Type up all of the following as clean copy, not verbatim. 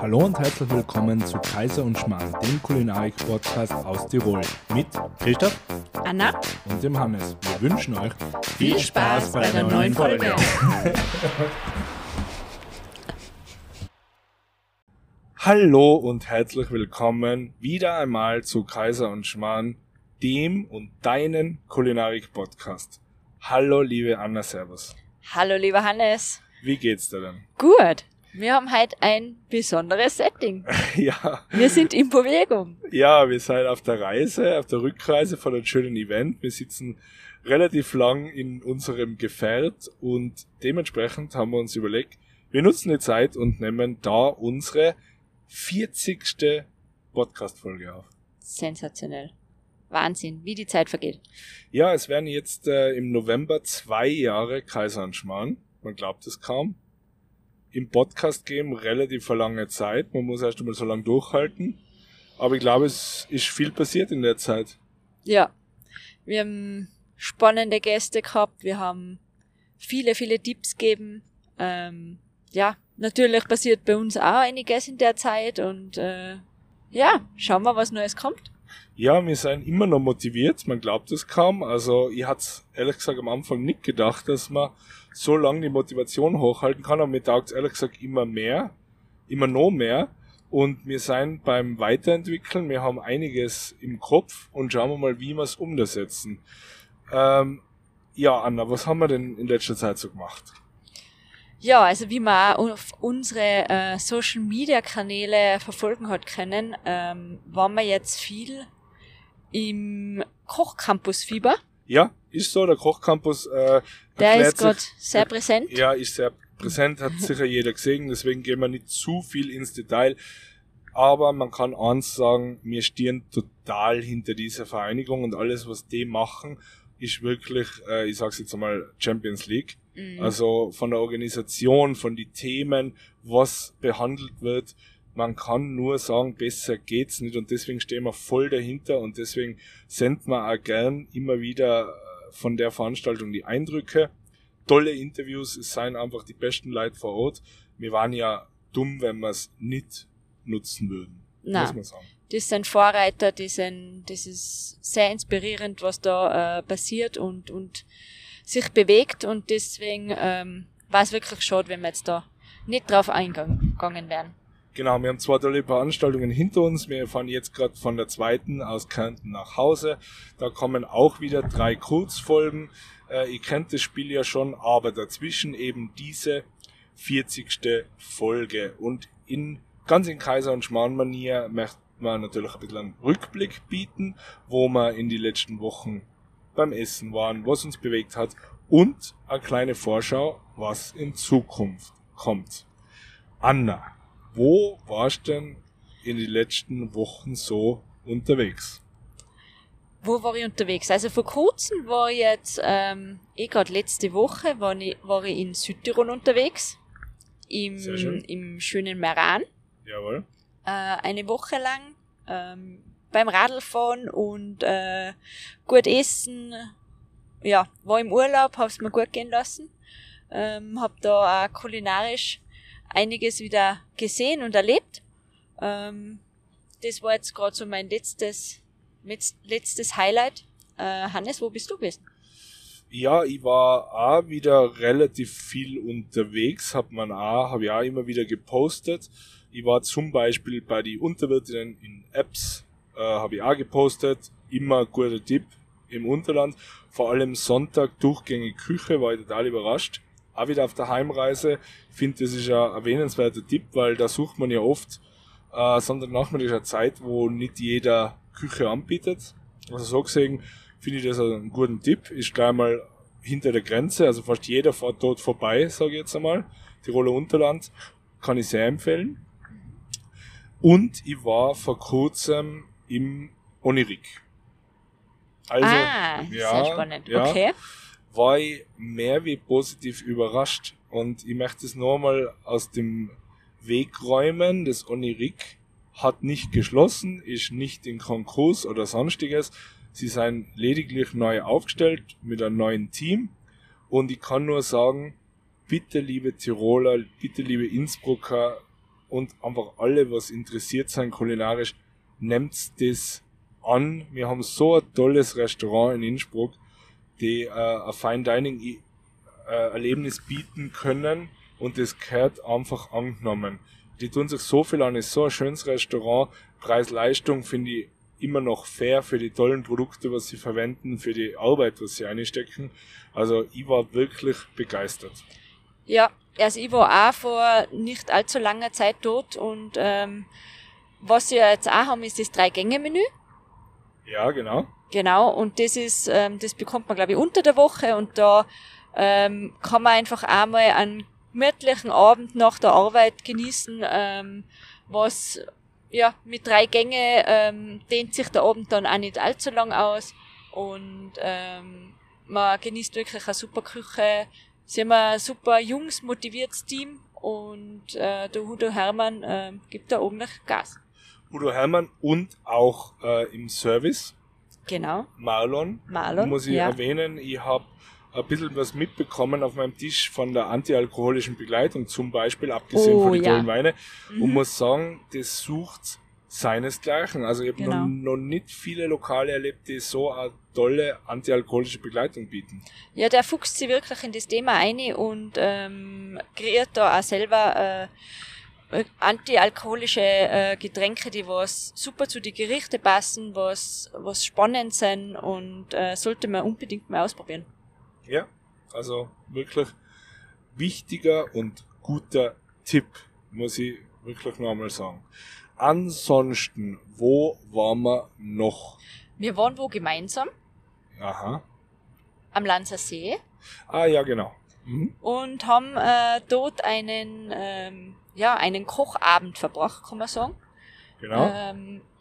Hallo und herzlich willkommen zu Kaiser und Schmarrn, dem Kulinarik-Podcast aus Tirol mit Christoph, Anna und dem Hannes. Wir wünschen euch viel Spaß bei der neuen Folge. Hallo und herzlich willkommen wieder einmal zu Kaiser und Schmarrn, dem und deinen Kulinarik-Podcast. Hallo liebe Anna, servus. Hallo lieber Hannes. Wie geht's dir denn? Gut, wir haben heute ein besonderes Setting. Ja. Wir sind in Bewegung. Ja, wir sind auf der Reise, auf der Rückreise von einem schönen Event. Wir sitzen relativ lang in unserem Gefährt und dementsprechend haben wir uns überlegt, wir nutzen die Zeit und nehmen da unsere 40. Podcast-Folge auf. Sensationell. Wahnsinn, wie die Zeit vergeht. Ja, es werden jetzt im November 2 Jahre Kaiser und Schmarrn. Man glaubt es kaum. Im Podcast-Game relativ lange Zeit. Man muss erst einmal so lange durchhalten. Aber ich glaube, es ist viel passiert in der Zeit. Ja, wir haben spannende Gäste gehabt. Wir haben viele Tipps gegeben. Ja, natürlich passiert bei uns auch einiges in der Zeit. Und ja, schauen wir, was Neues kommt. Ja, wir sind immer noch motiviert. Man glaubt es kaum. Also ich hatte ehrlich gesagt am Anfang nicht gedacht, dass man so lange die Motivation hochhalten kann. Aber mir taugt es ehrlich gesagt immer noch mehr. Und wir sind beim Weiterentwickeln. Wir haben einiges im Kopf und schauen wir mal, wie wir es umsetzen. Ja, Anna, was haben wir denn in letzter Zeit so gemacht? Ja, also wie man auch auf unsere Social-Media-Kanäle verfolgen hat können, waren wir jetzt viel im Kochcampus-Fieber. Ja, ist so, der Kochcampus der ist gerade sehr präsent. Ja, ist sehr präsent, hat sicher jeder gesehen, deswegen gehen wir nicht zu viel ins Detail. Aber man kann eins sagen, wir stehen total hinter dieser Vereinigung und alles, was die machen, ist wirklich, ich sag's jetzt einmal, Champions League. Also von der Organisation, von den Themen, was behandelt wird, man kann nur sagen, besser geht's nicht und deswegen stehen wir voll dahinter und deswegen senden wir auch gern immer wieder von der Veranstaltung die Eindrücke. Tolle Interviews, es seien einfach die besten Leute vor Ort. Wir waren ja dumm, wenn wir es nicht nutzen würden, muss man sagen. Das sind Vorreiter, das ist sehr inspirierend, was da passiert und sich bewegt und deswegen war es wirklich schade, wenn wir jetzt da nicht drauf eingegangen wären. Genau, wir haben 2 tolle Veranstaltungen hinter uns. Wir fahren jetzt gerade von der 2. aus Kärnten nach Hause. Da kommen auch wieder 3 Kurzfolgen. Ihr kennt das Spiel ja schon, aber dazwischen eben diese 40. Folge. Und ganz in Kaiser- und Schmarrn-Manier möchte man natürlich ein bisschen einen Rückblick bieten, wo wir in die letzten Wochen beim Essen waren, was uns bewegt hat und eine kleine Vorschau, was in Zukunft kommt. Anna, wo warst du denn in den letzten Wochen so unterwegs? Wo war ich unterwegs? Also vor kurzem war ich jetzt, gerade letzte Woche war ich in Südtirol unterwegs, im schönen Meran. Jawohl. Eine Woche lang beim Radlfahren und gut essen. Ja, war im Urlaub, hab's mir gut gehen lassen. Hab da auch kulinarisch einiges wieder gesehen und erlebt. Das war jetzt gerade so mein letztes Highlight. Hannes, wo bist du gewesen? Ja, ich war auch wieder relativ viel unterwegs, habe ich auch immer wieder gepostet. Ich war zum Beispiel bei die Unterwirtinnen in Apps, habe ich auch gepostet. Immer ein guter Tipp im Unterland. Vor allem Sonntag durchgängige Küche, war ich total überrascht. Auch wieder auf der Heimreise. Ich finde, das ist ein erwähnenswerter Tipp, weil da sucht man ja oft Sonntagnachmittag ist eine Zeit, wo nicht jeder Küche anbietet. Also so gesehen finde ich das einen guten Tipp. Ist gleich mal hinter der Grenze, also fast jeder fährt dort vorbei, sage ich jetzt einmal. Tiroler Unterland kann ich sehr empfehlen. Und ich war vor kurzem im Onirik. Also, sehr spannend. Ja, okay. War ich mehr wie positiv überrascht. Und ich möchte es nochmal aus dem Weg räumen. Das Onirik hat nicht geschlossen, ist nicht in Konkurs oder sonstiges. Sie sind lediglich neu aufgestellt mit einem neuen Team. Und ich kann nur sagen, bitte liebe Tiroler, bitte liebe Innsbrucker und einfach alle, was interessiert sein kulinarisch, nehmt das an. Wir haben so ein tolles Restaurant in Innsbruck, die ein Fine Dining Erlebnis bieten können und das gehört einfach angenommen. Die tun sich so viel an, ist so ein schönes Restaurant. Preis-Leistung finde ich immer noch fair für die tollen Produkte, was sie verwenden, für die Arbeit, was sie einstecken. Also ich war wirklich begeistert. Ja, also ich war auch vor nicht allzu langer Zeit dort und was wir jetzt auch haben, ist das 3-Gänge-Menü. Ja, genau. Genau, und das bekommt man, glaube ich, unter der Woche und da kann man einfach einmal einen gemütlichen Abend nach der Arbeit genießen, was ja mit 3 Gänge dehnt sich der Abend dann auch nicht allzu lang aus und man genießt wirklich eine super Küche. Sie haben ein super junges, motiviertes Team und der Udo Hermann gibt da ordentlich Gas. Udo Hermann und auch im Service. Genau. Marlon, muss ich erwähnen. Ich habe ein bisschen was mitbekommen auf meinem Tisch von der antialkoholischen Begleitung zum Beispiel, abgesehen von den tollen Weine. Und muss sagen, das sucht seinesgleichen. Also ich habe noch nicht viele Lokale erlebt, die so eine tolle antialkoholische Begleitung bieten. Ja, der fuchst sich wirklich in das Thema ein und kreiert da auch selber antialkoholische Getränke, die was super zu den Gerichten passen, was spannend sind und sollte man unbedingt mal ausprobieren. Ja, also wirklich wichtiger und guter Tipp, muss ich wirklich noch einmal sagen. Ansonsten, wo waren wir noch? Wir waren wo gemeinsam. Aha. Am Lanzer See. Ah, ja, genau. Mhm. Und haben dort einen Kochabend verbracht, kann man sagen. Genau.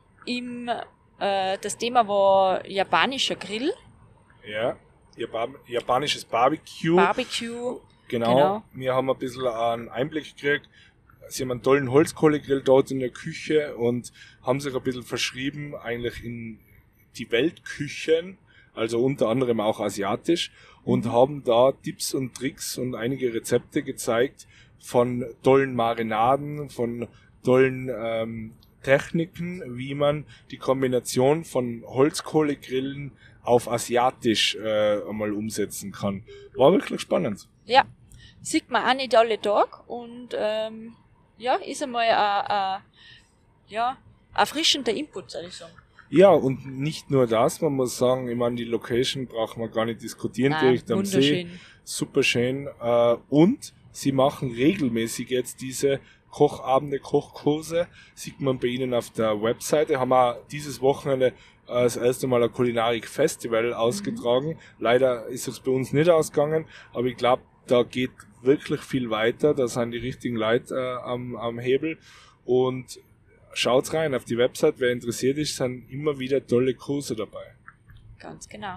Das Thema war japanischer Grill. Ja, japanisches Barbecue. Genau. Wir haben ein bisschen einen Einblick gekriegt. Sie haben einen tollen Holzkohlegrill dort in der Küche und haben sich ein bisschen verschrieben eigentlich in die Weltküchen, also unter anderem auch asiatisch, und haben da Tipps und Tricks und einige Rezepte gezeigt von tollen Marinaden, von tollen Techniken, wie man die Kombination von Holzkohlegrillen auf asiatisch einmal umsetzen kann. War wirklich spannend. Ja, sieht man auch nicht alle Tage und ist einmal ein erfrischender Input, soll ich sagen. Ja, und nicht nur das, man muss sagen, ich meine, die Location braucht man gar nicht diskutieren, direkt am See. Super schön. Und sie machen regelmäßig jetzt diese Kochabende, Kochkurse. Sieht man bei ihnen auf der Webseite. Haben auch dieses Wochenende das erste Mal ein Kulinarik-Festival ausgetragen. Leider ist es bei uns nicht ausgegangen, aber ich glaube, da geht wirklich viel weiter. Da sind die richtigen Leute am Hebel. Und schaut rein auf die Website, wer interessiert ist, sind immer wieder tolle Kurse dabei. Ganz genau.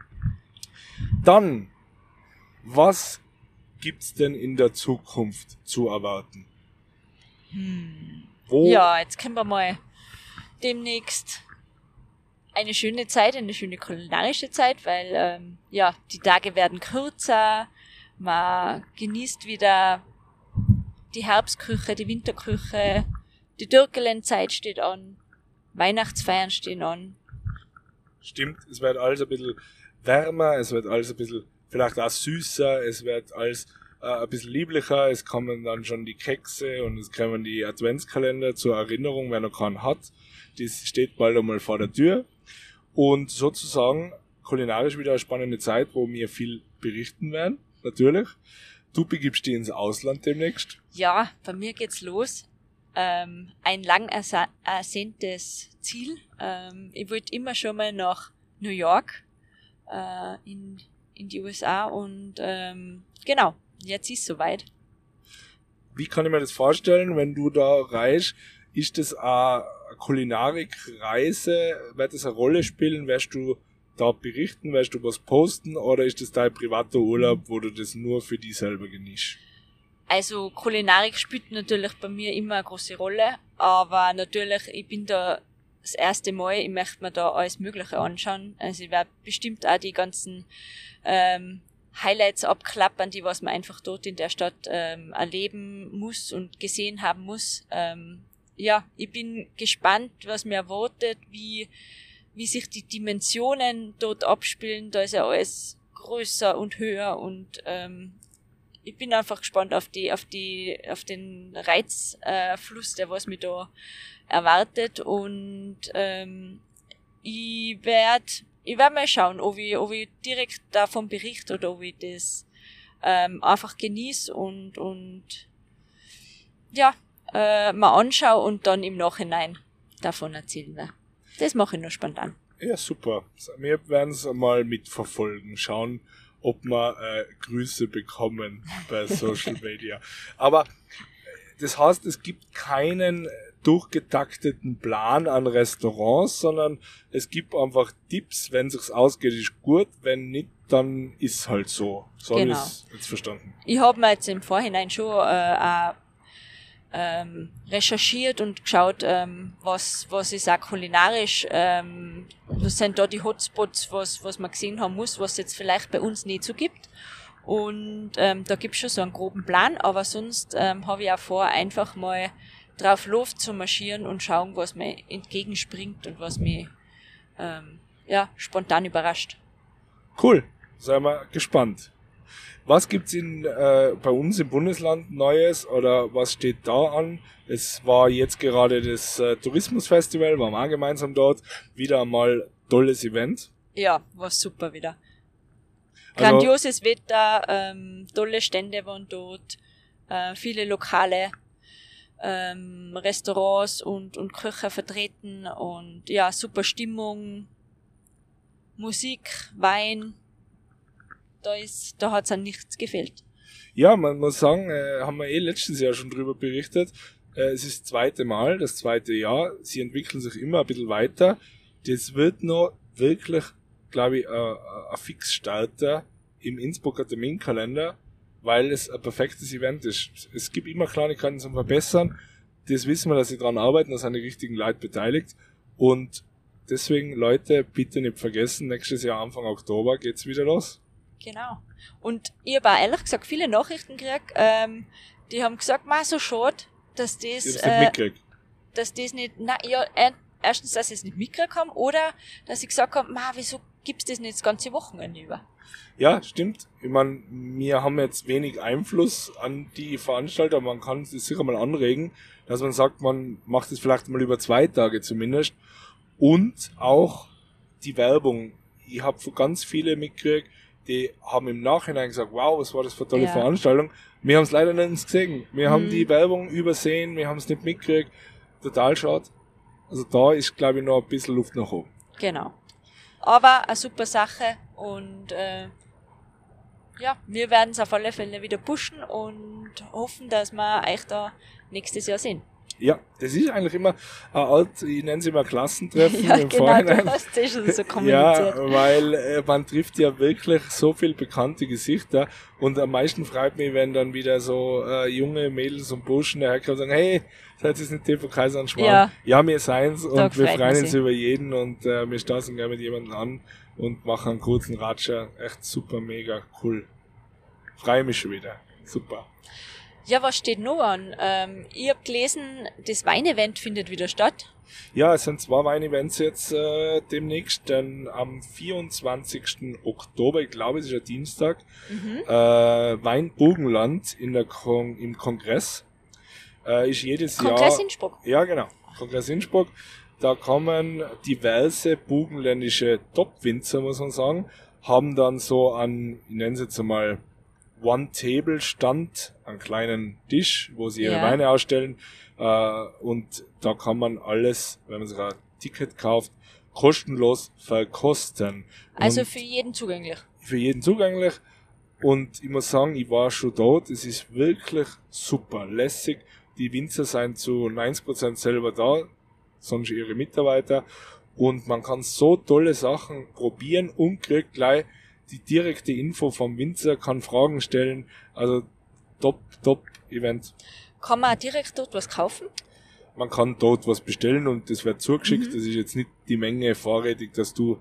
Dann, was gibt's denn in der Zukunft zu erwarten? Ja, jetzt können wir mal demnächst eine schöne Zeit, eine schöne kulinarische Zeit, weil die Tage werden kürzer, man genießt wieder die Herbstküche, die Winterküche, die Dürkelenzeit steht an, Weihnachtsfeiern stehen an. Stimmt, es wird alles ein bisschen wärmer, es wird alles ein bisschen vielleicht auch süßer, es wird alles ein bisschen lieblicher, es kommen dann schon die Kekse und es kommen die Adventskalender zur Erinnerung, wer noch keinen hat. Das steht bald einmal vor der Tür. Und sozusagen kulinarisch wieder eine spannende Zeit, wo wir viel berichten werden, natürlich. Du begibst dich ins Ausland demnächst. Ja, bei mir geht's los. Ein lang ersehntes Ziel. Ich wollte immer schon mal nach New York in die USA und genau, jetzt ist es soweit. Wie kann ich mir das vorstellen, wenn du da reist? Ist das eine Kulinarikreise? Wird das eine Rolle spielen? Wirst du da berichten? Wirst du was posten? Oder ist das dein privater Urlaub, wo du das nur für dich selber genießt? Also Kulinarik spielt natürlich bei mir immer eine große Rolle, aber natürlich, ich bin da das erste Mal, ich möchte mir da alles Mögliche anschauen. Also ich werde bestimmt auch die ganzen Highlights abklappern, die was man einfach dort in der Stadt erleben muss und gesehen haben muss. Ich bin gespannt, was mir erwartet, wie sich die Dimensionen dort abspielen. Da ist ja alles größer und höher und ich bin einfach gespannt auf den Reizfluss, der was mich da erwartet und ich werd mal schauen, ob ich direkt davon berichte oder ob ich das einfach genieße und mal anschaue und dann im Nachhinein davon erzählen werde. Das mache ich nur spontan. Ja, super. Wir werden es mal mitverfolgen, schauen, ob wir Grüße bekommen bei Social Media. Aber das heißt, es gibt keinen durchgetakteten Plan an Restaurants, sondern es gibt einfach Tipps, wenn es sich ausgeht, ist gut, wenn nicht, dann ist halt so. So habe ich es jetzt verstanden. Ich habe mir jetzt im Vorhinein schon recherchiert und geschaut, was ist auch kulinarisch, was sind da die Hotspots, was man gesehen haben muss, was es jetzt vielleicht bei uns nicht so gibt. Und da gibt es schon so einen groben Plan, aber sonst habe ich auch vor, einfach mal drauf los zu marschieren und schauen, was mir entgegenspringt und was mich spontan überrascht. Cool, seien wir gespannt. Was gibt's bei uns im Bundesland Neues oder was steht da an? Es war jetzt gerade das Tourismusfestival, waren wir auch gemeinsam dort. Wieder einmal tolles Event. Ja, war super wieder. Grandioses Wetter, tolle Stände waren dort, viele lokale Restaurants und Köche vertreten und ja, super Stimmung, Musik, Wein. Da hat's an nichts gefehlt. Ja, man muss sagen, haben wir letztes Jahr schon drüber berichtet. Es ist das zweite Mal, das zweite Jahr. Sie entwickeln sich immer ein bisschen weiter. Das wird noch wirklich, glaube ich, ein Fixstarter im Innsbrucker Terminkalender, weil es ein perfektes Event ist. Es gibt immer Kleinigkeiten zum Verbessern. Das wissen wir, dass sie daran arbeiten, da sind die richtigen Leute beteiligt. Und deswegen, Leute, bitte nicht vergessen, nächstes Jahr Anfang Oktober geht's wieder los. Genau. Und ich habe auch ehrlich gesagt viele Nachrichten gekriegt, die haben gesagt, so schade, dass das nicht, erstens, dass sie es nicht mitgekriegt haben, oder dass sie gesagt haben, wieso gibt's das nicht das ganze Wochenende über? Ja, stimmt. Ich meine, wir haben jetzt wenig Einfluss an die Veranstalter, man kann es sicher mal anregen, dass man sagt, man macht es vielleicht mal über 2 Tage zumindest. Und auch die Werbung. Ich habe von ganz viele mitgekriegt, die haben im Nachhinein gesagt, wow, was war das für eine tolle Veranstaltung. Wir haben es leider nicht gesehen. Wir haben die Werbung übersehen, wir haben es nicht mitgekriegt. Total schade. Also da ist, glaube ich, noch ein bisschen Luft nach oben. Genau. Aber eine super Sache und wir werden es auf alle Fälle wieder pushen und hoffen, dass wir euch da nächstes Jahr sehen. Ja, das ist eigentlich immer eine Art, ich nenne es immer Klassentreffen im genau, Vorhinein. Du hast es schon so kommuniziert. Ja, weil man trifft ja wirklich so viele bekannte Gesichter und am meisten freut mich, wenn dann wieder so junge Mädels und Burschen daherkommen und sagen, hey, seid ihr nicht TV Kaiser und Schmarrn? Ja, wir seien's und wir freuen uns über jeden und wir stoßen gerne mit jemandem an und machen einen kurzen Ratscher. Echt super, mega cool. Freue mich schon wieder. Super. Ja, was steht noch an? Ich habe gelesen, das Weinevent findet wieder statt. Ja, es sind 2 Weinevents jetzt demnächst, denn am 24. Oktober, ich glaube, es ist ein Dienstag, Weinburgenland im Kongress. Ist jedes Jahr... Kongress Innsbruck? Ja, genau. Kongress Innsbruck. Da kommen diverse burgenländische Top-Winzer, muss man sagen, haben dann so an, ich nenne es jetzt einmal, One-Table-Stand, einen kleinen Tisch, wo sie ihre Weine ausstellen. Und da kann man alles, wenn man sich ein Ticket kauft, kostenlos verkosten. Also für jeden zugänglich? Für jeden zugänglich. Und ich muss sagen, ich war schon dort. Es ist wirklich super lässig. Die Winzer sind zu 90% selber da, sonst ihre Mitarbeiter. Und man kann so tolle Sachen probieren und kriegt gleich die direkte Info vom Winzer, kann Fragen stellen. Also top Event. Kann man direkt dort was kaufen? Man kann dort was bestellen und das wird zugeschickt. Das ist jetzt nicht die Menge vorrätig, dass du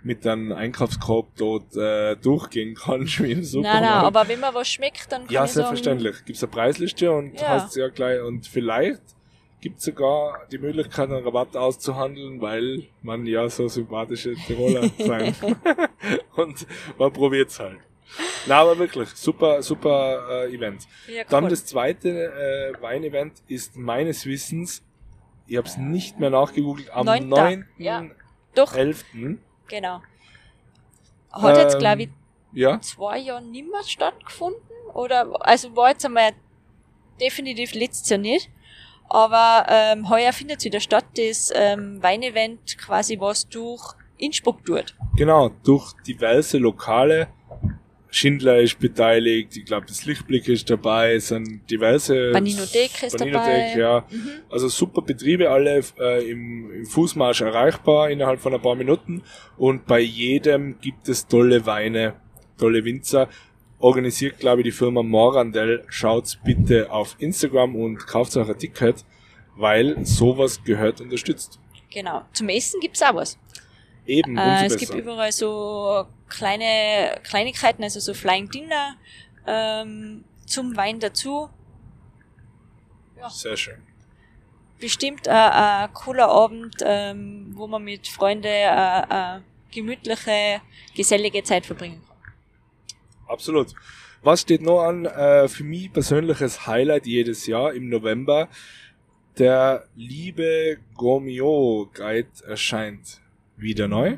mit einem Einkaufskorb dort durchgehen kannst wie im Supermarkt. Nein, aber wenn mir was schmeckt, dann kann Ja, ich sagen, selbstverständlich. Gibt's eine Preisliste und Ja. hast ja gleich, und vielleicht gibt's sogar die Möglichkeit, einen Rabatt auszuhandeln, weil man ja so sympathische Tiroler sein. Und man probiert's halt. Na, aber wirklich, super Event. ja, cool. Dann das zweite Weinevent ist meines Wissens, ich habe es nicht mehr nachgegoogelt, am 9. Ja. Doch, 9.11. genau. Hat jetzt, glaube ich, Ja, 2 Jahre nicht mehr stattgefunden, oder, also war jetzt einmal definitiv letztes Jahr nicht, aber heuer findet es wieder statt, das Weinevent quasi, was durch Innsbruck tut. genau, durch diverse Lokale. Schindler ist beteiligt, ich glaube, das Lichtblick ist dabei, es sind diverse... Baninothek ist dabei. Ja. Also super Betriebe, alle im Fußmarsch erreichbar innerhalb von ein paar Minuten, und bei jedem gibt es tolle Weine, tolle Winzer. Organisiert, glaube ich, die Firma Morandell. Schaut's bitte auf Instagram und kauft euch ein Ticket, weil sowas gehört unterstützt. Genau. Zum Essen gibt's auch was. Eben, umso Es besser. gibt überall so Kleinigkeiten, also so Flying Dinner zum Wein dazu. Sehr schön. Bestimmt ein cooler Abend, wo man mit Freunden gemütliche, gesellige Zeit verbringen kann. Absolut. Was steht noch an? Für mich persönliches Highlight jedes Jahr im November. Der liebe Gourmillot Guide erscheint wieder neu.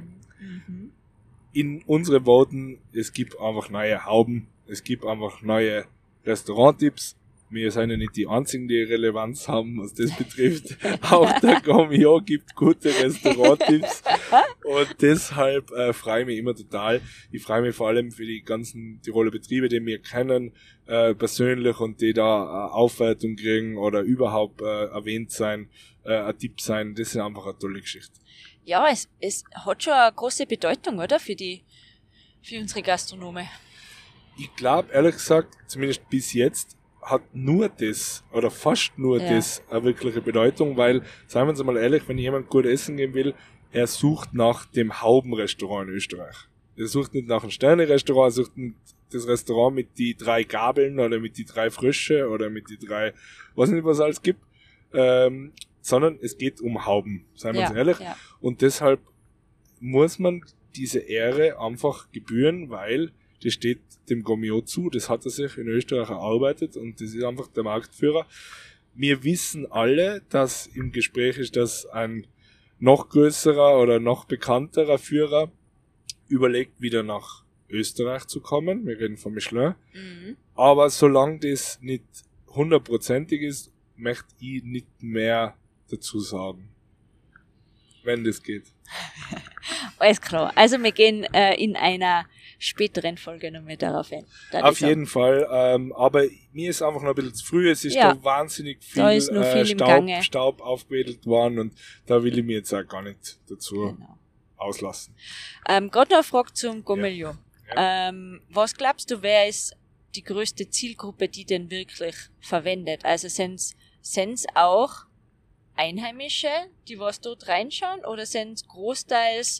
In unseren Worten, es gibt einfach neue Hauben, es gibt einfach neue Restauranttipps. Wir sind ja nicht die einzigen, die Relevanz haben, was das betrifft. Auch der Gourmillot gibt gute Restauranttipps. Und deshalb freue ich mich immer total. Ich freue mich vor allem für die ganzen Tiroler Betriebe, die wir kennen, persönlich, und die da Aufwertung kriegen oder überhaupt erwähnt sein, ein Tipp sein. Das ist einfach eine tolle Geschichte. Ja, es hat schon eine große Bedeutung, oder? Für unsere Gastronome. Ich glaube, ehrlich gesagt, zumindest bis jetzt, hat nur das, oder fast nur das, eine wirkliche Bedeutung, weil, seien wir uns mal ehrlich, wenn jemand gut essen gehen will, er sucht nach dem Haubenrestaurant in Österreich. Er sucht nicht nach einem Sterne-Restaurant, er sucht nicht das Restaurant mit die 3 Gabeln oder mit die 3 Frösche oder mit die 3, weiß nicht, was es alles gibt, sondern es geht um Hauben, seien wir uns ehrlich. Ja. Und deshalb muss man diese Ehre einfach gebühren, weil das steht dem Gourmillot zu. Das hat er sich in Österreich erarbeitet und das ist einfach der Marktführer. Wir wissen alle, dass im Gespräch ist, dass ein noch größerer oder noch bekannterer Führer überlegt, wieder nach Österreich zu kommen. Wir reden von Michelin. Aber solange das nicht 100%ig ist, möchte ich nicht mehr dazu sagen. Wenn das geht. Alles klar. Also wir gehen in einer späteren Folge noch mehr darauf ein. Auf jeden Fall. Aber mir ist einfach noch ein bisschen zu früh. Es ist da wahnsinnig viel, da ist noch viel im Gange. Staub aufgewedelt worden, und da will ich mir jetzt auch gar nicht dazu auslassen. Gerade noch eine Frage zum Gourmillot. Was glaubst du, wer ist die größte Zielgruppe, die den wirklich verwendet? Also sind's auch Einheimische, die was dort reinschauen, oder sind's großteils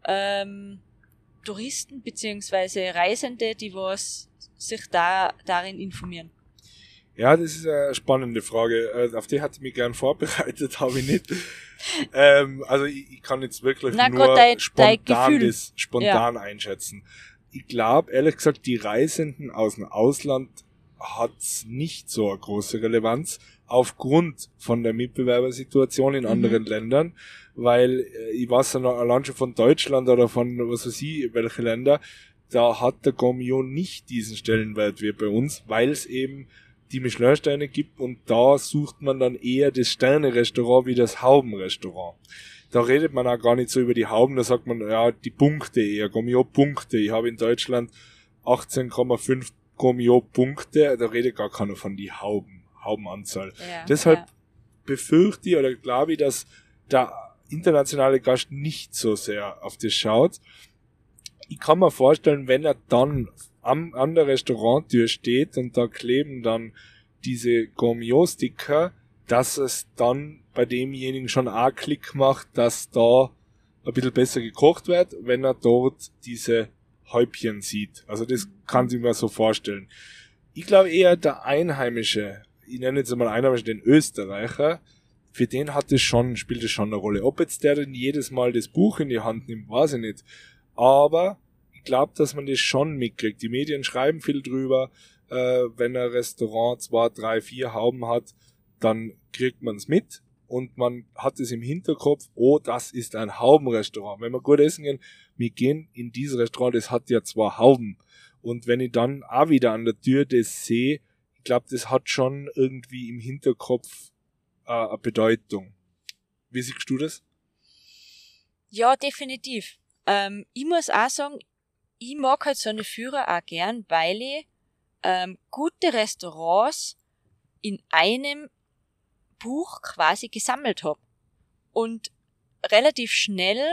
Touristen beziehungsweise Reisende, die was sich darin informieren? Ja, das ist eine spannende Frage. Auf die hatte ich mich gern vorbereitet, habe ich nicht. Also ich kann jetzt wirklich nur spontan einschätzen. Ich glaube, ehrlich gesagt, die Reisenden aus dem Ausland hat's nicht so eine große Relevanz aufgrund von der Mitbewerbersituation in anderen Ländern, weil ich weiß ja noch allein schon von Deutschland oder von was weiß ich, welche Länder, da hat der Gourmillot nicht diesen Stellenwert wie bei uns, weil es eben die Michelin-Sterne gibt, und da sucht man dann eher das Sterne-Restaurant wie das Haubenrestaurant. Da redet man auch gar nicht so über die Hauben, da sagt man, ja, die Punkte eher, Gourmillot-Punkte. Ich habe in Deutschland 18,5 Gourmillot-Punkte, da redet gar keiner von die Haubenanzahl. Ja, Deshalb befürchte ich oder glaube ich, dass der internationale Gast nicht so sehr auf das schaut. Ich kann mir vorstellen, wenn er dann an der Restauranttür steht und da kleben dann diese Gourmillot-Sticker, dass es dann bei demjenigen schon auch Klick macht, dass da ein bisschen besser gekocht wird, wenn er dort diese Häubchen sieht. Also das kann sich mir so vorstellen. Ich glaube eher der Einheimische, ich nenne jetzt einmal Einheimischen, den Österreicher, für den spielt es schon eine Rolle. Ob jetzt der denn jedes Mal das Buch in die Hand nimmt, weiß ich nicht. Aber ich glaube, dass man das schon mitkriegt. Die Medien schreiben viel drüber. Wenn ein Restaurant 2, 3, 4 Hauben hat, dann kriegt man es mit und man hat es im Hinterkopf, oh, das ist ein Haubenrestaurant. Wenn wir gut essen gehen, wir gehen in dieses Restaurant, das hat ja 2 Hauben. Und wenn ich dann auch wieder an der Tür das sehe, ich glaube, das hat schon irgendwie im Hinterkopf eine Bedeutung. Wie siehst du das? Ja, definitiv. Ich muss auch sagen, ich mag halt so eine Führer auch gern, weil ich gute Restaurants in einem Buch quasi gesammelt habe und relativ schnell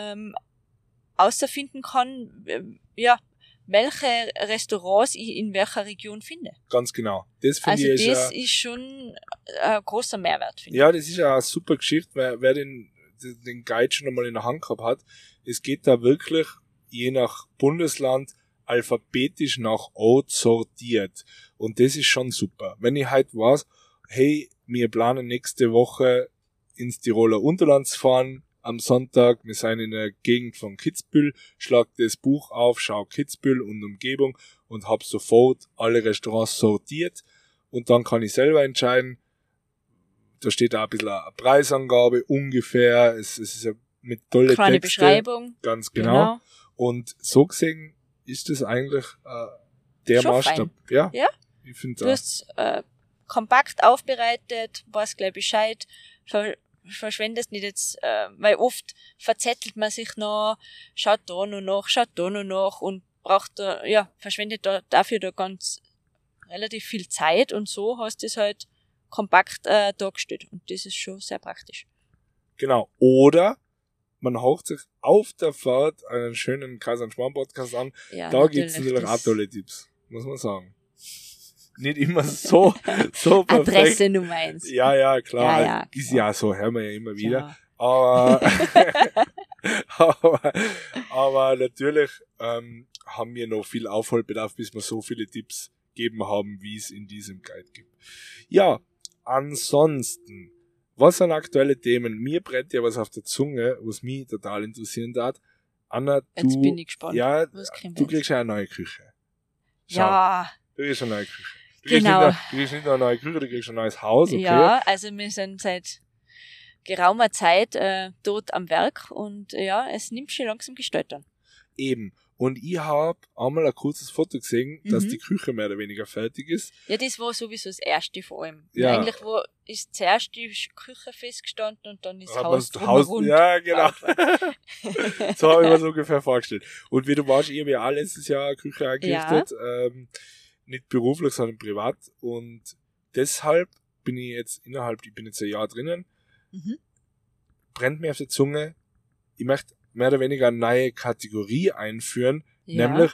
außerfinden kann, welche Restaurants ich in welcher Region finde. Ganz genau. Das finde Also ich das ist schon ein großer Mehrwert, finde ich. Ja, das ist ja eine super Geschichte, wer den Guide schon einmal in der Hand gehabt hat. Es geht da wirklich je nach Bundesland alphabetisch nach Ort sortiert. Und das ist schon super. Wenn ich halt weiß, hey, wir planen nächste Woche ins Tiroler Unterland zu fahren, am Sonntag, wir sind in der Gegend von Kitzbühel, schlag das Buch auf, schau Kitzbühel und Umgebung und hab sofort alle Restaurants sortiert und dann kann ich selber entscheiden, da steht auch ein bisschen eine Preisangabe ungefähr, es ist ja mit tolle kleine Texte. Beschreibung. Ganz genau. Und so gesehen ist das eigentlich der Schon Maßstab. Ja. Ich finde Du hast kompakt aufbereitet, weißt gleich Bescheid, verschwendest nicht jetzt, weil oft verzettelt man sich noch, schaut da noch nach und braucht da, verschwendet dafür ganz relativ viel Zeit und so hast du es halt kompakt dargestellt und das ist schon sehr praktisch. Genau. Oder man haucht sich auf der Fahrt einen schönen Kaiser und Schmarrn Podcast an. Ja, da gibt's natürlich auch tolle Tipps, muss man sagen. Nicht immer so perfekt. Adresse Nummer 1. Ja, klar. Ja, ist klar. ja so, hören wir ja immer wieder. Ja. Aber natürlich haben wir noch viel Aufholbedarf, bis wir so viele Tipps gegeben haben, wie es in diesem Guide gibt. Ja, ansonsten, was sind aktuelle Themen? Mir brennt ja was auf der Zunge, was mich total interessieren darf. Anna, Jetzt bin ich gespannt. Ja, was du kriegst ja eine neue Küche. Schau, Ja, du kriegst eine neue Küche. Du genau. kriegst nicht nur eine neue Küche, du kriegst ein neues Haus, okay? Ja, also wir sind seit geraumer Zeit dort am Werk und ja, es nimmt schon langsam Gestalt an. Eben. Und ich habe einmal ein kurzes Foto gesehen, dass die Küche mehr oder weniger fertig ist. Ja, das war sowieso das Erste vor allem. Ja. Eigentlich ist zuerst die Küche festgestanden und dann ist das Aber Haus das Haus, drumherum ja, genau. gebaut worden. So habe ich mir so ungefähr vorgestellt. Und wie du weißt, ich habe ja auch letztes Jahr eine Küche eingerichtet. Nicht beruflich, sondern privat. Und deshalb bin ich jetzt ich bin jetzt ein Jahr drinnen. Brennt mir auf der Zunge. Ich möchte mehr oder weniger eine neue Kategorie einführen, nämlich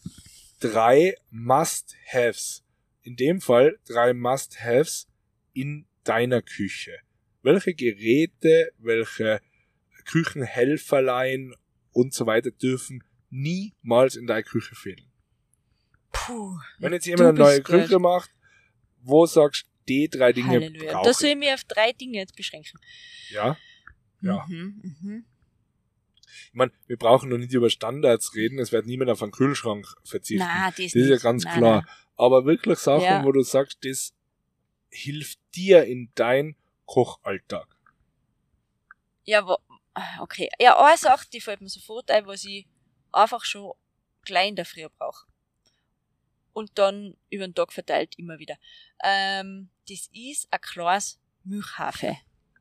3 Must-Haves. In dem Fall 3 Must-Haves in deiner Küche. Welche Geräte, welche Küchenhelferlein und so weiter dürfen niemals in deiner Küche fehlen? Puh. Wenn jetzt jemand eine neue Küche macht, wo sagst du, die 3 Dinge Halleluja. brauche Da ich? soll ich mich auf 3 Dinge jetzt beschränken. Ja. Ja. Mhm. Ich meine, wir brauchen noch nicht über Standards reden, es wird niemand auf einen Kühlschrank verzichten. Nein, Das ist ja ganz klar. Aber wirklich Sachen, wo du sagst, das hilft dir in dein Kochalltag. Ja, okay. Ja, eine Sache, die fällt mir sofort ein, was ich einfach schon gleich in der Früh brauche. Und dann über den Tag verteilt immer wieder. Das ist ein kleines Milchhafe.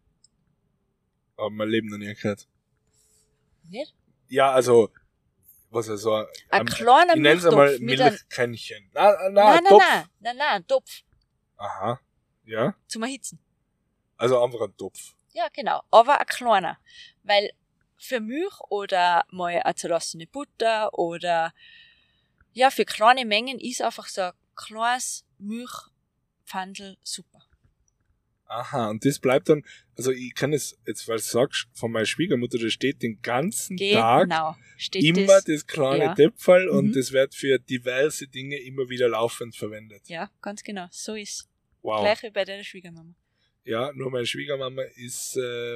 Aber mein Leben noch nie gehört. Nicht? Ja, also, was er so, Ein kleiner ich nenne es einmal Milchtopf mit einem... Milchkännchen. Nein, ein Topf. Aha, ja. Zum Erhitzen. Also einfach ein Topf. Ja, genau. Aber ein kleiner. Weil für Milch oder mal eine zerlassene Butter oder ja, für kleine Mengen ist einfach so ein kleines Milchpfandl super. Aha, und das bleibt dann, also ich kann es jetzt, weil du sagst, von meiner Schwiegermutter, da steht den ganzen Tag steht immer das kleine Töpferl und Mhm. das wird für diverse Dinge immer wieder laufend verwendet. Ja, ganz genau. So ist. Wow. Gleich wie bei deiner Schwiegermama. Ja, nur meine Schwiegermama ist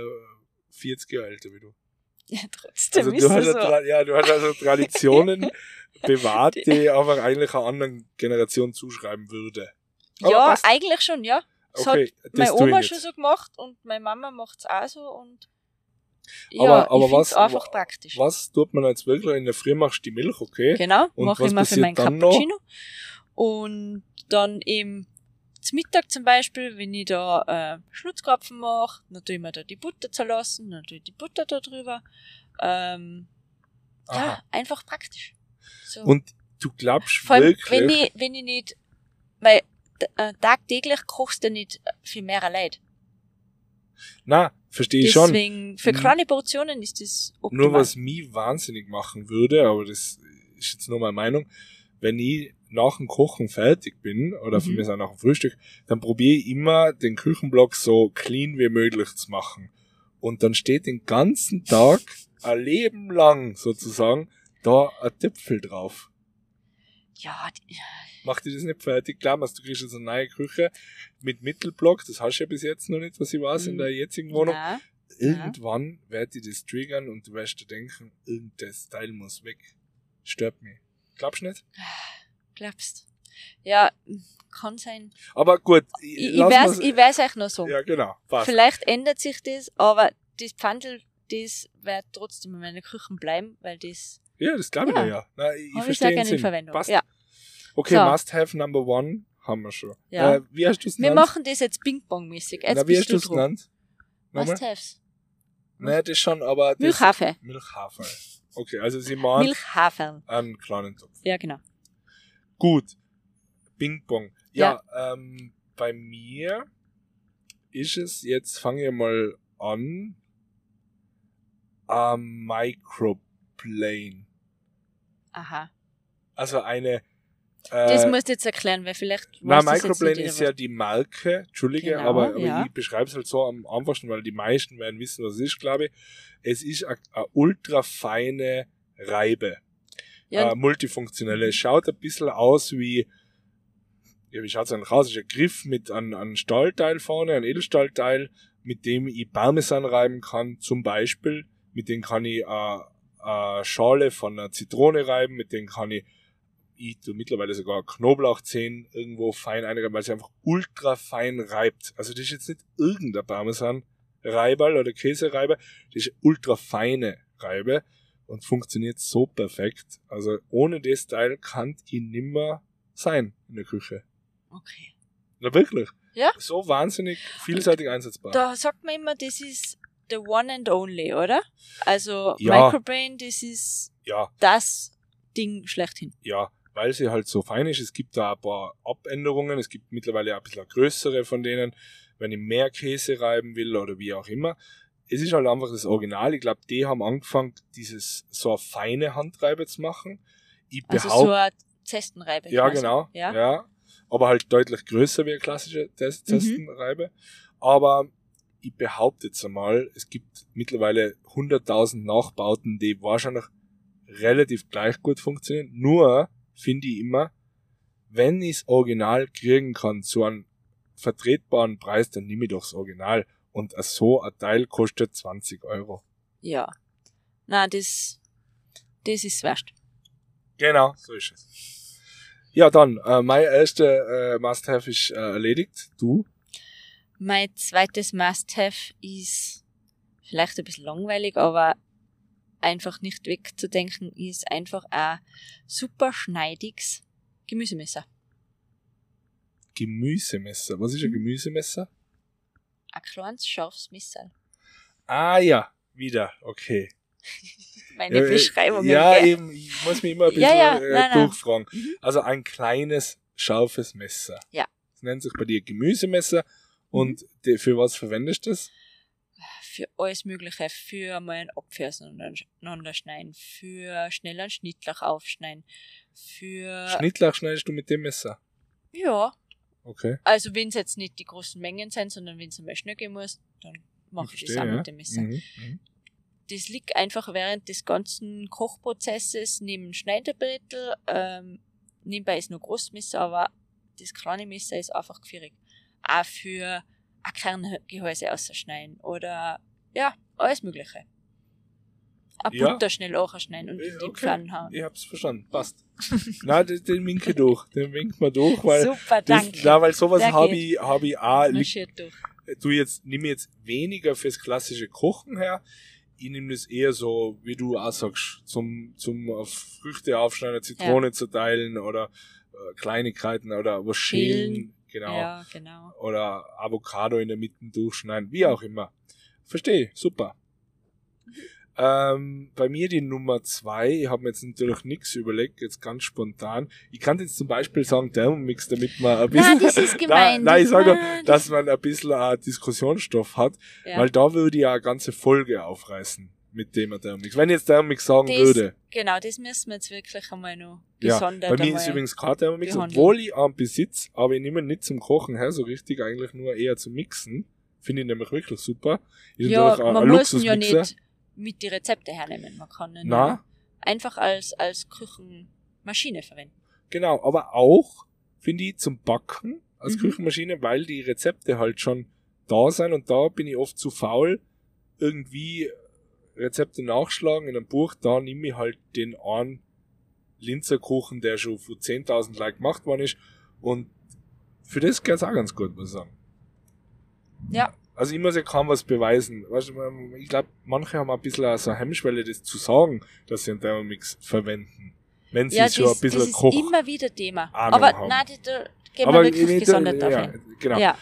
40 Jahre älter wie du. Ja, trotzdem Also ist du hast, es so. du hast also Traditionen bewahrt, die ich aber eigentlich einer anderen Generation zuschreiben würde. Aber Ja, passt. eigentlich schon, ja. Das Okay, hat das meine tue ich Oma nicht. schon so gemacht und meine Mama macht es auch so und ja, Aber ich finde es einfach praktisch. Was tut man jetzt wirklich? In der Früh machst du die Milch, okay? Genau, Und mache was ich immer für passiert meinen dann noch? Cappuccino. Und dann eben zum Mittag zum Beispiel, wenn ich da Schnutzkrapfen mache, dann tue ich mir da die Butter zerlassen, dann tue ich die Butter da drüber. Ja, Aha. einfach praktisch. So. Und du glaubst vor allem, wirklich... wenn ich nicht, weil tagtäglich kochst du nicht für mehrere Leute. Na, verstehe ich schon. Deswegen, für kleine Portionen ist das optimal. Nur was mich wahnsinnig machen würde, aber das ist jetzt nur meine Meinung, wenn ich nach dem Kochen fertig bin, oder für mich auch nach dem Frühstück, dann probiere ich immer den Küchenblock so clean wie möglich zu machen. Und dann steht den ganzen Tag, ein Leben lang sozusagen, da ein Töpfel drauf. Ja, Mach dir das nicht fertig? Klar, du kriegst jetzt eine neue Küche mit Mittelblock, das hast du ja bis jetzt noch nicht, was ich weiß, in der jetzigen Wohnung. nein. Irgendwann wird dir das triggern und du wirst dir denken, irgendein Teil muss weg. Stört mich. Glaubst du nicht? Glaubst. Ja, kann sein. Aber gut, Ich lass weiß euch noch so. Ja, genau, passt. Vielleicht ändert sich das, aber das Pfandl, das wird trotzdem in meiner Küche bleiben, weil das Ja, das glaube ich Ja. dir ja. Nein, ich habe ich verstehe sehr den gerne in Sinn. Verwendung. Passt. Ja. Okay, So. Must-Have Number One haben wir schon. Ja. Wie hast du es Wir genannt? machen das jetzt Ping-Pong-mäßig. Jetzt Na, wie hast bist du du es dran. genannt? Nochmal? Must-haves. Nein, das schon, aber... das- Milchhafer. Milchhafer. Okay, also sie machen Milchhafer. einen kleinen Topf. Ja, genau. Gut. Ping-Pong. Ja, bei mir ist es, jetzt fange ich mal an, Microplane. Aha. Also eine... Das musst du jetzt erklären, weil vielleicht Na, weiß das jetzt Microplane nicht ist jeder ja die Marke, Entschuldige, Genau, aber ja. ich beschreibe es halt so am einfachsten, weil die meisten werden wissen, was es ist, glaube ich. Es ist eine ultra feine Reibe. Ja. Multifunktionelle. Es schaut ein bisschen aus wie schaut es eigentlich aus? Es ist ein Griff mit einem Stahlteil vorne, ein Edelstahlteil, mit dem ich Parmesan reiben kann, zum Beispiel. Mit dem kann ich eine Schale von einer Zitrone reiben, mit dem kann ich tue mittlerweile sogar Knoblauchzehen irgendwo fein einreiben, weil es einfach ultra fein reibt. Also das ist jetzt nicht irgendein Parmesan-Reiberl oder Käsereiber, das ist eine ultra feine Reibe und funktioniert so perfekt. Also ohne das Teil kann ich nimmer sein in der Küche. Okay. Na wirklich? Ja. So wahnsinnig vielseitig einsetzbar. Da sagt man immer, das ist the one and only, oder? Also Ja. Microbrain, das ist Ja, das Ding schlechthin. ja, weil sie halt so fein ist. Es gibt da ein paar Abänderungen. Es gibt mittlerweile ein bisschen größere von denen, wenn ich mehr Käse reiben will oder wie auch immer. Es ist halt einfach das Original. Ich glaube, die haben angefangen, so eine feine Handreibe zu machen. Ich Also behaupte, so eine Zestenreibe. ja, quasi. genau. Ja. Ja. Aber halt deutlich größer wie eine klassische Zestenreibe. Aber ich behaupte jetzt einmal, es gibt mittlerweile 100.000 Nachbauten, die wahrscheinlich relativ gleich gut funktionieren. Nur finde ich immer, wenn ich das Original kriegen kann zu einem vertretbaren Preis, dann nehme ich doch das Original. Und so ein Teil kostet 20 €. Ja. Nein, das ist wurscht. Genau, so ist es. Ja, dann, mein erster Must-Have ist erledigt. Du? Mein zweites Must-Have ist vielleicht ein bisschen langweilig, aber einfach nicht wegzudenken, ist einfach ein super schneidiges Gemüsemesser. Gemüsemesser. Was ist ein Gemüsemesser? Ein kleines, scharfes Messer. Ah ja, wieder, okay. Meine Beschreibung. Ja, gell? eben, ich muss mich immer ein bisschen Ja, nein. durchfragen. Mhm. Also ein kleines, scharfes Messer. Ja. Das nennt sich bei dir Gemüsemesser. Und für was verwendest du das? Für alles Mögliche. Für mal einen Apfel auseinanderschneiden. Für schnell einen Schnittlauch aufschneiden. Für... Schnittlauch schneidest du mit dem Messer? Ja. Okay. Also wenn es jetzt nicht die großen Mengen sind, sondern wenn es einmal schnell gehen muss, dann mache ich das auch mit dem Messer. Das liegt einfach während des ganzen Kochprozesses neben dem Schneiderbrettel. Nebenbei ist nur Großmesser, aber das kleine Messer ist einfach gefährlich. Auch für ein Kerngehäuse auszuschneiden oder ja, alles Mögliche. Ein Butter schnell anschneiden und in die Pfanne hauen. Ich hab's verstanden, passt. Nein, den winke durch. Den winkt man durch, weil. Super, danke. Weil sowas habe ich auch. Nimm jetzt weniger fürs klassische Kochen her. Ich nehme das eher so, wie du auch sagst, zum auf Früchte aufschneiden, Zitrone zu teilen oder Kleinigkeiten oder was schälen. Genau. Ja, genau. Oder Avocado in der Mitte durchschneiden, wie auch immer. Verstehe, super. Bei mir die Nummer 2, ich habe mir jetzt natürlich nichts überlegt, jetzt ganz spontan. Ich kann jetzt zum Beispiel sagen Thermomix, damit man ein bisschen... Nein, das ist gemein. Nein, ich sage, dass man ein bisschen Diskussionsstoff hat, weil da würde ich ja eine ganze Folge aufreißen mit dem Thermomix. Wenn ich jetzt Thermomix sagen würde. Genau, das müssen wir jetzt wirklich einmal noch gesondert bei mir ist übrigens kein Thermomix, obwohl ich einen besitze, aber ich nehme ihn nicht zum Kochen her, so richtig, eigentlich nur eher zum Mixen. Finde ich nämlich wirklich super. Ist ja, man muss ihn ja nicht mit die Rezepte hernehmen. Man kann ihn einfach als Küchenmaschine verwenden. Genau, aber auch, finde ich, zum Backen als Küchenmaschine, weil die Rezepte halt schon da sind und da bin ich oft zu faul, irgendwie Rezepte nachschlagen in einem Buch, da nehme ich halt den einen Linzerkuchen, der schon für 10.000 Leute gemacht worden ist und für das geht's auch ganz gut, muss ich sagen. Ja. Also ich muss ja kaum was beweisen. Weißt du, ich glaube, manche haben ein bisschen so eine Hemmschwelle, das zu sagen, dass sie einen Thermomix verwenden. Wenn sie schon ein bisschen Koch. Das ist immer wieder Thema. Aber nein, da gehen wir wirklich gesondert drauf hin. Genau. Ja.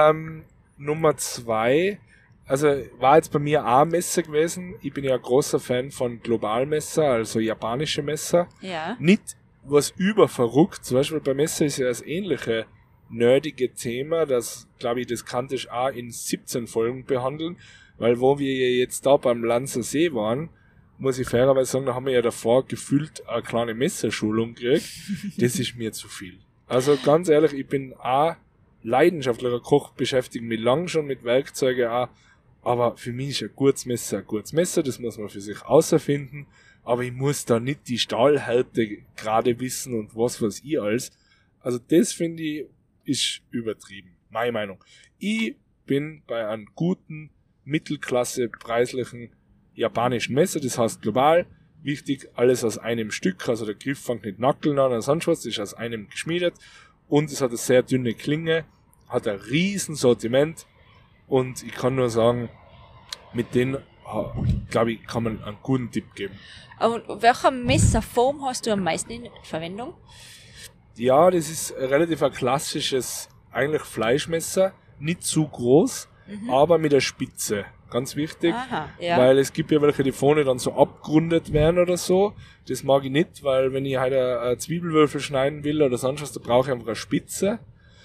Nummer 2, also war jetzt bei mir auch ein Messer gewesen. Ich bin ja ein großer Fan von Globalmesser, also japanische Messer. Ja. Nicht was überverrückt. Zum Beispiel bei Messer ist ja das ähnliche nerdige Thema, das, glaube ich, das kannte ich auch in 17 Folgen behandeln, weil wo wir jetzt da beim Lanzer See waren, muss ich fairerweise sagen, da haben wir ja davor gefühlt eine kleine Messerschulung gekriegt. Das ist mir zu viel. Also ganz ehrlich, ich bin auch leidenschaftlicher Koch, beschäftige mich lang schon mit Werkzeugen auch, aber für mich ist ein gutes Messer, das muss man für sich außerfinden, aber ich muss da nicht die Stahlhärte gerade wissen und was weiß ich alles. Also das finde ich ist übertrieben. Meine Meinung. Ich bin bei einem guten, mittelklasse, preislichen japanischen Messer, das heißt global, wichtig, alles aus einem Stück, also der Griff fängt nicht Nackeln an oder sonst was, das ist aus einem geschmiedet und es hat eine sehr dünne Klinge, hat ein riesen Sortiment und ich kann nur sagen, mit denen, glaube ich, kann man einen guten Tipp geben. Und welcher Messerform hast du am meisten in Verwendung? Ja, das ist relativ ein klassisches, eigentlich Fleischmesser, nicht zu groß, aber mit der Spitze. Ganz wichtig, weil es gibt ja welche, die vorne dann so abgerundet werden oder so. Das mag ich nicht, weil wenn ich halt eine Zwiebelwürfel schneiden will oder sonst was, da brauche ich einfach eine Spitze.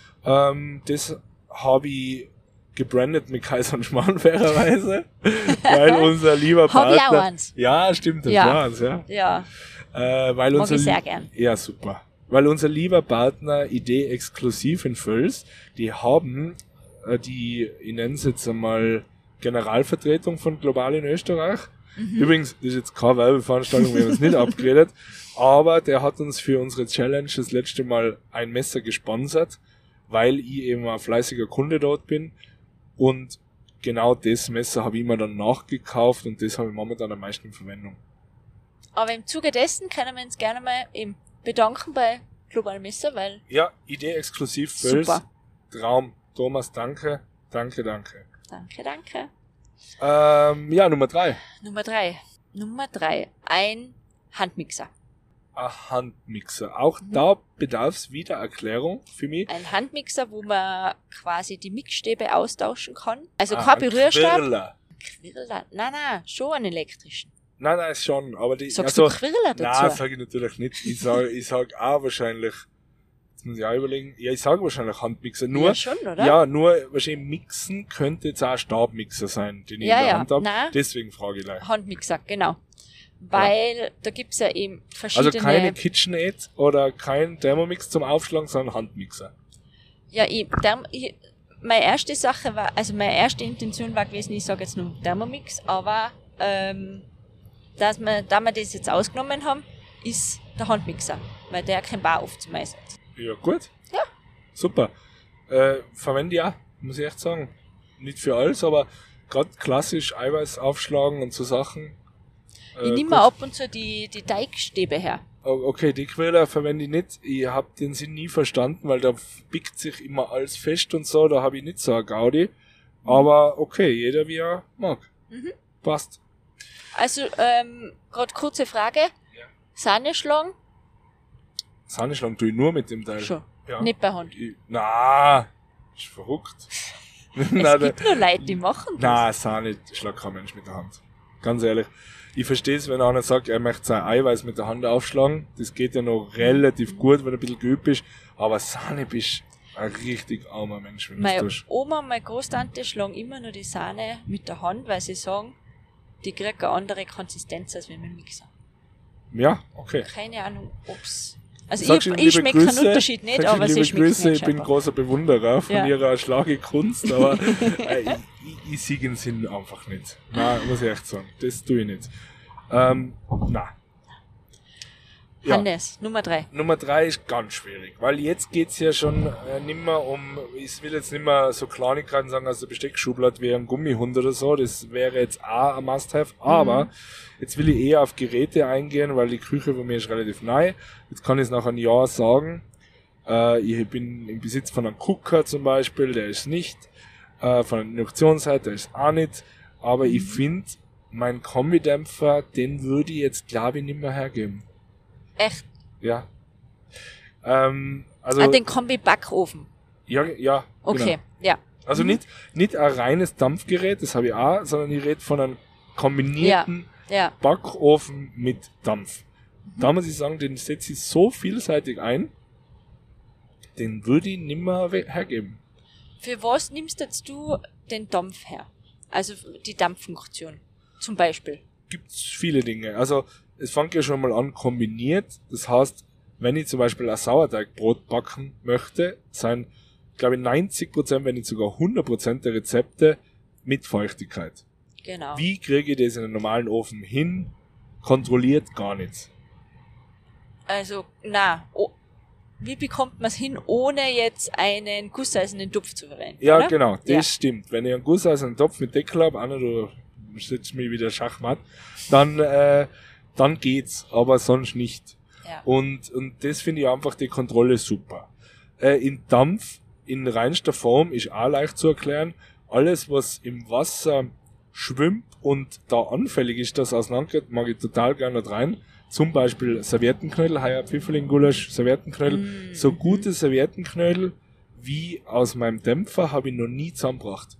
Das habe ich gebrandet mit Kaiser und Schmarrn fairerweise, weil unser lieber Partner... Hab ich auch eins. Ja, stimmt, das war's, ja. Ja, weil mag ich sehr gern. Ja, super. Weil unser lieber Partner Idee Exklusiv in Völs, die haben ich nenne es jetzt einmal Generalvertretung von Global in Österreich. Übrigens, das ist jetzt keine Werbeveranstaltung, wir haben es nicht abgeredet, aber der hat uns für unsere Challenge das letzte Mal ein Messer gesponsert, weil ich eben ein fleißiger Kunde dort bin und genau das Messer habe ich mir dann nachgekauft und das habe ich momentan am meisten in Verwendung. Aber im Zuge dessen können wir uns gerne mal eben bedanken bei Global Messer, weil... Ja, Idee Exklusiv Völs. Super. Traum. Thomas, danke. Danke. Danke. Ja, Nummer 3. Nummer 3. Ein Handmixer. Ein Handmixer. Auch da bedarf es wieder Erklärung für mich. Ein Handmixer, wo man quasi die Mixstäbe austauschen kann. Also kein Berührstab. Quirler. Nein, schon einen elektrischen. Nein, schon, aber die... Sagst du Quirler dazu? Nein, sage ich natürlich nicht. Ich sag auch wahrscheinlich, jetzt muss ich auch überlegen, ja, ich sage wahrscheinlich Handmixer. Nur, ja, schon, oder? Ja, nur wahrscheinlich mixen könnte jetzt auch ein Stabmixer sein, den ich in der Hand habe. Deswegen frage ich gleich. Handmixer, genau. Weil da gibt's ja eben verschiedene... Also keine KitchenAid oder kein Thermomix zum Aufschlagen, sondern Handmixer. Ja, meine erste Sache war, also meine erste Intention war gewesen, ich sage jetzt nur Thermomix, aber da wir das jetzt ausgenommen haben, ist der Handmixer, weil der kein Bar aufzumeisen. Ja, gut. Ja. Super. Verwende ich auch, muss ich echt sagen. Nicht für alles, aber gerade klassisch Eiweiß aufschlagen und so Sachen. Ich nehme mir ab und zu die Teigstäbe her. Okay, die Quelle verwende ich nicht. Ich habe den Sinn nie verstanden, weil da biegt sich immer alles fest und so. Da habe ich nicht so eine Gaudi. Aber okay, jeder wie er mag. Mhm. Passt. Also, gerade kurze Frage. Ja. Sahne schlagen? Sahne schlagen tue ich nur mit dem Teil. Schon. Ja. Nicht bei Hand. Ist verrückt. Es gibt nur Leute, die machen das. Nein, Sahne schlagt kein Mensch mit der Hand. Ganz ehrlich. Ich verstehe es, wenn einer sagt, er möchte sein Eiweiß mit der Hand aufschlagen. Das geht ja noch relativ gut, wenn er ein bisschen geübt ist. Aber Sahne bist ein richtig armer Mensch, wenn du das Meine tust. Oma und meine Großtante schlagen immer nur die Sahne mit der Hand, weil sie sagen, die kriegt eine andere Konsistenz als wenn wir Mixer. Ja, okay. Keine Ahnung, ob's... Also Sagst ich du liebe schmecke keinen Grüße? Unterschied nicht, Sagst du aber sie liebe schmeckt Grüße, nicht ich bin scheinbar. großer Bewunderer von Ja. ihrer Schlagekunst, aber ich sehe den Sinn einfach nicht. Nein, muss ich echt sagen. Das tue ich nicht. Nein. Ja. Hannes, Nummer 3. Nummer 3 ist ganz schwierig, weil jetzt geht's ja schon nimmer um, ich will jetzt nicht mehr so Kleinigkeiten sagen aus der Besteckschublade wie ein Gummihund oder so, das wäre jetzt auch ein Must-Have, aber jetzt will ich eher auf Geräte eingehen, weil die Küche von mir ist relativ neu. Jetzt kann ich es nach einem Jahr sagen, ich bin im Besitz von einem Cooker zum Beispiel, der ist nicht, von der Induktionsseite, der ist auch nicht, aber ich finde, mein Kombidämpfer, den würde ich jetzt glaube ich nicht mehr hergeben. Echt? Ja. Also. Den Kombi-Backofen. Ja. Okay, Genau. ja. Also nicht ein reines Dampfgerät, das habe ich auch, sondern ich rede von einem kombinierten Ja. Backofen mit Dampf. Da muss ich sagen, den setze ich so vielseitig ein, den würde ich nicht mehr hergeben. Für was nimmst jetzt du den Dampf her? Also die Dampffunktion zum Beispiel. Gibt's viele Dinge. Also es fängt ja schon mal an kombiniert. Das heißt, wenn ich zum Beispiel ein Sauerteigbrot backen möchte, sind, glaube ich, 90%, wenn nicht sogar 100% der Rezepte mit Feuchtigkeit. Genau. Wie kriege ich das in einem normalen Ofen hin? Kontrolliert gar nicht. Also, wie bekommt man es hin, ohne jetzt einen gusseisernen Topf zu verwenden? Ja, oder? genau, das Ja. stimmt. Wenn ich einen gusseisen Topf mit Deckel habe, Anna, du sitzt mich wieder Schachmatt, dann geht's, aber sonst nicht. Ja. Und das finde ich einfach die Kontrolle super. In Dampf, in reinster Form, ist auch leicht zu erklären. Alles, was im Wasser schwimmt und da anfällig ist, dass auseinandergeht, mag ich total gerne da rein. Zum Beispiel Serviettenknödel, heuer Pfifferling-Gulasch, Serviettenknödel. So gute Serviettenknödel wie aus meinem Dämpfer habe ich noch nie zusammengebracht.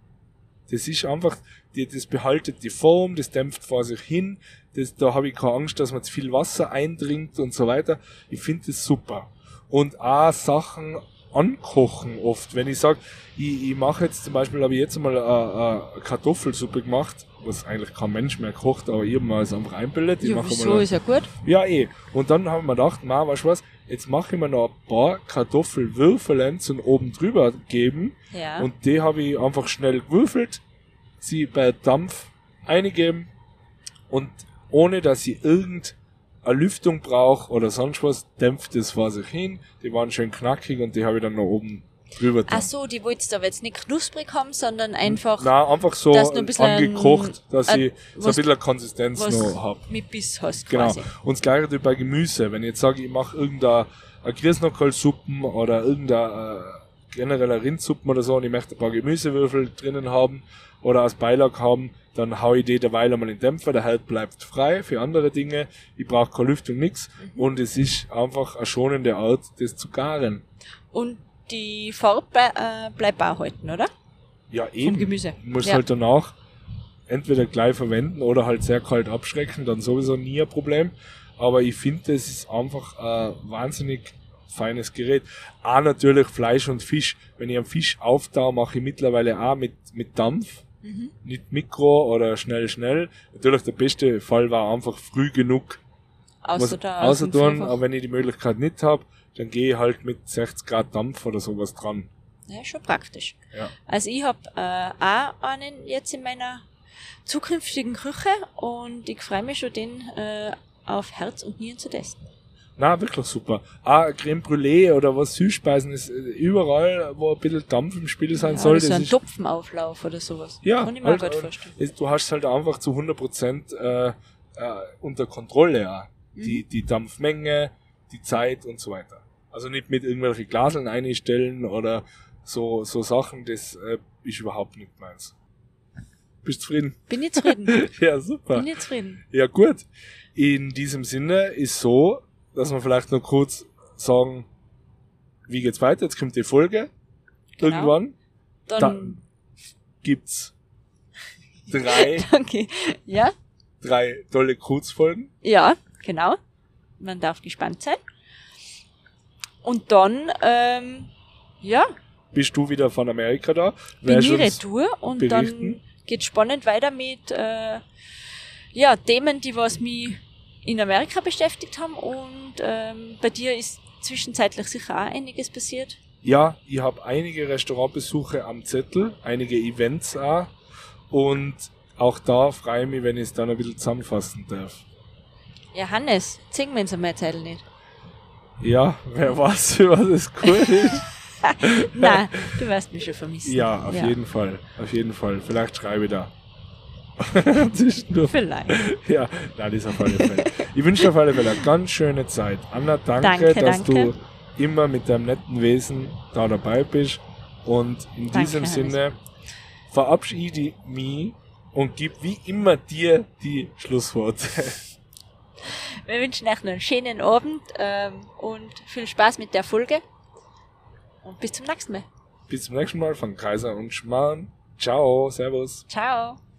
Das ist einfach, das behaltet die Form, das dämpft vor sich hin, da habe ich keine Angst, dass man zu viel Wasser eindringt und so weiter. Ich finde das super. Und auch Sachen ankochen oft. Wenn ich sage, ich mache jetzt zum Beispiel, habe ich jetzt mal eine Kartoffelsuppe gemacht, was eigentlich kein Mensch mehr kocht, aber ich habe mir das einfach einbildet. Ich Ja, mache wieso? mal Ist ja gut. ja, Und dann haben wir gedacht, weißt du was, jetzt mache ich mir noch ein paar Kartoffelwürfeln zum oben drüber geben. Ja. Und die habe ich einfach schnell gewürfelt, sie bei Dampf eingegeben und ohne, dass ich irgendeine Lüftung brauche oder sonst was, dämpft es vor sich hin. Die waren schön knackig und die habe ich dann noch oben drüber Ach so, die wolltest du aber jetzt nicht knusprig haben, sondern einfach Nein, einfach so dass du ein bisschen angekocht, dass ich so ein was- bisschen Konsistenz was noch habe. mit Biss hast Genau. quasi. Und das gleiche tue ich bei Gemüse. Wenn ich jetzt sage, ich mache irgendeine Grießnockerlsuppen oder irgendeine generelle Rindsuppen oder so und ich möchte ein paar Gemüsewürfel drinnen haben oder als Beilage haben, dann hau ich die derweil einmal in den Dämpfer, der Herd bleibt frei für andere Dinge. Ich brauche keine Lüftung, nix. Und es ist einfach eine schonende Art, das zu garen. Und die Farbe bleibt auch halten, oder? Ja, eben. Gemüse. Du musst Ja. halt danach entweder gleich verwenden oder halt sehr kalt abschrecken, dann sowieso nie ein Problem. Aber ich finde, es ist einfach ein wahnsinnig feines Gerät. Auch natürlich Fleisch und Fisch. Wenn ich einen Fisch auftaue, mache ich mittlerweile auch mit Dampf. Nicht Mikro oder schnell. Natürlich der beste Fall war einfach früh genug was Außer außerdurn, aber wenn ich die Möglichkeit nicht habe, dann gehe ich halt mit 60 Grad Dampf oder sowas dran. Ja, schon praktisch. Ja. Also ich habe auch einen jetzt in meiner zukünftigen Küche und ich freue mich schon, den auf Herz und Nieren zu testen. Na, wirklich super. Creme Brûlée oder was Süßspeisen ist überall, wo ein bisschen Dampf im Spiel sein Ja, soll. oder so Das ein ist, Topfenauflauf oder sowas. ja, Kann ich mir halt, gut vorstellen. du hast halt einfach zu 100% unter Kontrolle auch. Die Dampfmenge, die Zeit und so weiter. Also nicht mit irgendwelchen Glaseln einstellen oder so Sachen, das ist überhaupt nicht meins. Bist zufrieden? Bin ich zufrieden. Ja, super. Bin ich zufrieden. Ja, gut. In diesem Sinne ist so, dass wir vielleicht noch kurz sagen, wie geht's weiter? Jetzt kommt die Folge. Genau. Irgendwann. Dann Gibt's drei okay. Ja? tolle Kurzfolgen. Ja, genau. Man darf gespannt sein. Und dann, ja, Bist du wieder von Amerika da? bin ich uns retour und berichten? dann geht's spannend weiter mit Themen, die was mich in Amerika beschäftigt haben und bei dir ist zwischenzeitlich sicher auch einiges passiert. Ja, ich habe einige Restaurantbesuche am Zettel, einige Events auch und auch da freue ich mich, wenn ich es dann ein bisschen zusammenfassen darf. Ja, Hannes, singen wir uns einmal Zettel nicht. Ja, wer weiß, was es cool ist. Nein, du wirst mich schon vermissen. Ja, auf jeden Fall. Auf jeden Fall. Vielleicht schreibe ich da. Zwischendurch. Vielleicht. Ja, nein, das ist auf alle Fälle. Ich wünsche dir auf alle Fälle eine ganz schöne Zeit. Anna, danke, dass danke. du immer mit deinem netten Wesen da dabei bist. Und in diesem Hannes. Sinne verabschiede ich mich und gib wie immer dir die Schlussworte. Wir wünschen euch noch einen schönen Abend und viel Spaß mit der Folge. Und bis zum nächsten Mal. Bis zum nächsten Mal von Kaiser und Schmarrn. Ciao, servus. Ciao.